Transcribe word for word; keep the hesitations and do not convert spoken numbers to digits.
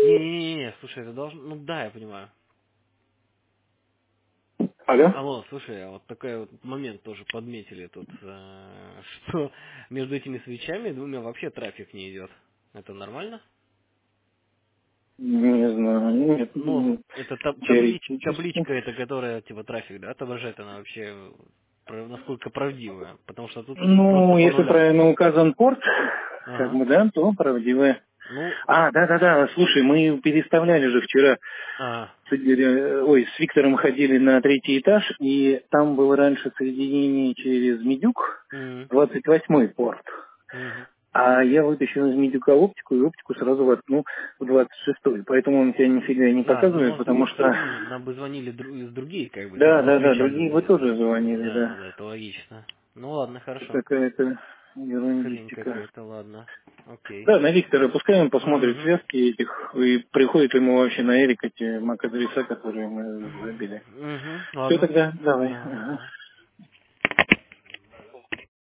Не-не-не, слушай, это должно... Ну да, я понимаю. Алло? Алло, слушай, а вот такой вот момент тоже подметили тут, э, что между этими свечами двумя вообще трафик не идет. Это нормально? Не знаю, нет, Ну, м, это таб- таблич, теоретически. табличка, это которая типа трафик, да, отображает, она вообще про- насколько правдивая, потому что тут просто Ну, по если нулям. правильно указан порт, как Ага. бы, да, то правдивая. Ну, А, да-да-да, слушай, мы переставляли же вчера, а, с, Игорем- ой, с Виктором ходили на третий этаж, и там было раньше соединение через Медюк, м, двадцать восьмой порт. мгм. А я вытащил из Медюка оптику, и оптику сразу воткнул в двадцать шестой. Поэтому он тебя нифига не А, ну показывает, может быть потому с что... другими, нам бы звонили дру- из других, как бы, с Да, этого да, да, свеча другие вы звонили. тоже звонили, Да, да, да. да, это логично. Ну ладно, Это хорошо. какая-то Хрень ерундистика. какая-то, ладно. Окей. Да, на Виктора, пускай он посмотрит Угу. связки этих, и приходит ему вообще на Эрик эти мак-адреса, которые мы забили. Угу. Все Ладно. тогда, давай. Давай, Ага. давай.